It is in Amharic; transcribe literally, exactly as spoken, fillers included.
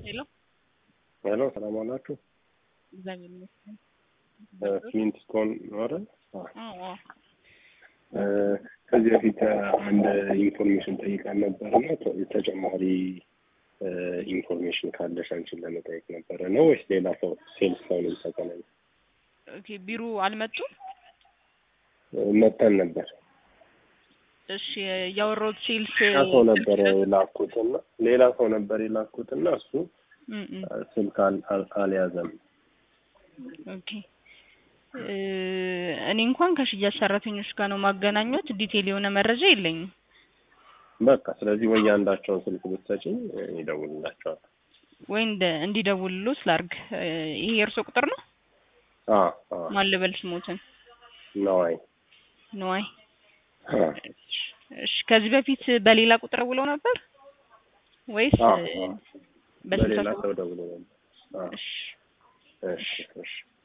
ሄሎ ሄሎ ሰላም አላችሁ? እግዚአብሔር ይመስገን። ፍሊንትስቶን ነው። አዎ ከዚህ በፊት አንድ ኢንፎርሜሽን ጠይቀን ነበርና ተጨማሪ ኢንፎርሜሽን ካለሽ አንቺን ለመጠየቅ ነበረ ነው ወይስ ሌላ ሰው ሴልስ ሰው ነው ተቀበለ? ኦኬ ቢሮ አልመጡም? መጣን ነበር። እሺ ያወራሁት ሴልስ ሰው ነበር የላኩትና ሌላ ሰው ነበር የላኩትና እሱ ስልክ አልያዘም። ኦኬ እኔ እንኳን ከሽያጭ ሰራተኞች ጋር ነው ማገናኘት ዲቴል የሆነ መረጃ የለኝም። በቃ ስለዚህ ወይ አንዳቸውን ስልክ ብትሰጪኝ ይደውልላቸዋል ወይ እንዲደውልሉስ ላርግ። ይሄ የእርሶ ቁጥር ነው? አዎ አዎ። ማን ልበል ስሞትን? ነዋይ ነዋይ። እሺ ከዚህ በፊት በሌላ ቁጥር ብለው ነበር ወይስ በሌላ ሰው ደውሎ ነበር? እሺ እሺ እሺ